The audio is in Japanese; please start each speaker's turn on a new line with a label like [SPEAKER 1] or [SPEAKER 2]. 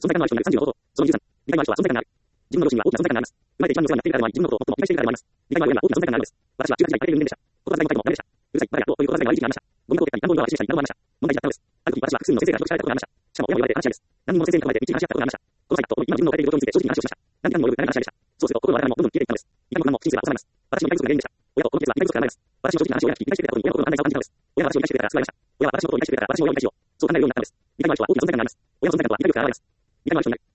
[SPEAKER 1] 存在感のある人になる30のこと。その13、理解のある人は存在感がある。自分の良心は大きな存在感があります。生まれて一番の世話になっているからは自分のことを最も理解しているからでもあります。理解のあるような大きな存在感があるのです。私は中学時代バレている人間でした。言葉遣いも大変でした。うるさい、バカ野郎という言葉遣いがあり時期がありました。ゴミ箱を撤回、段ボールは足したり、などもありました。問題児だったのです。ある時私は複数の先生から記録されたことがありました。しかも親も言われて話し合いです。何人もの先生に囲まれて道に話し合ったことがありました。この際と今自分の置かれている状況について正直に話をしました。何時間にも及ぶ長い話し合いでした。そうすると心の温かみもどんどん消えていったのです。痛みも不安も人生は収まります。私の痛み不足が原因でした。親とこの季節は痛み不足から生まれます。私の正直な話を親が聞き理解してくれたことに親の心の安泰さを感じたのです。親は私を理解してくれたから救われました。親は私のことを理解してくれたから私も親を理解しよう。そう考えるようになったのです。理解のある人は大きな存在感があります。親の存在感とは理解力から現れます。理解のある人になる。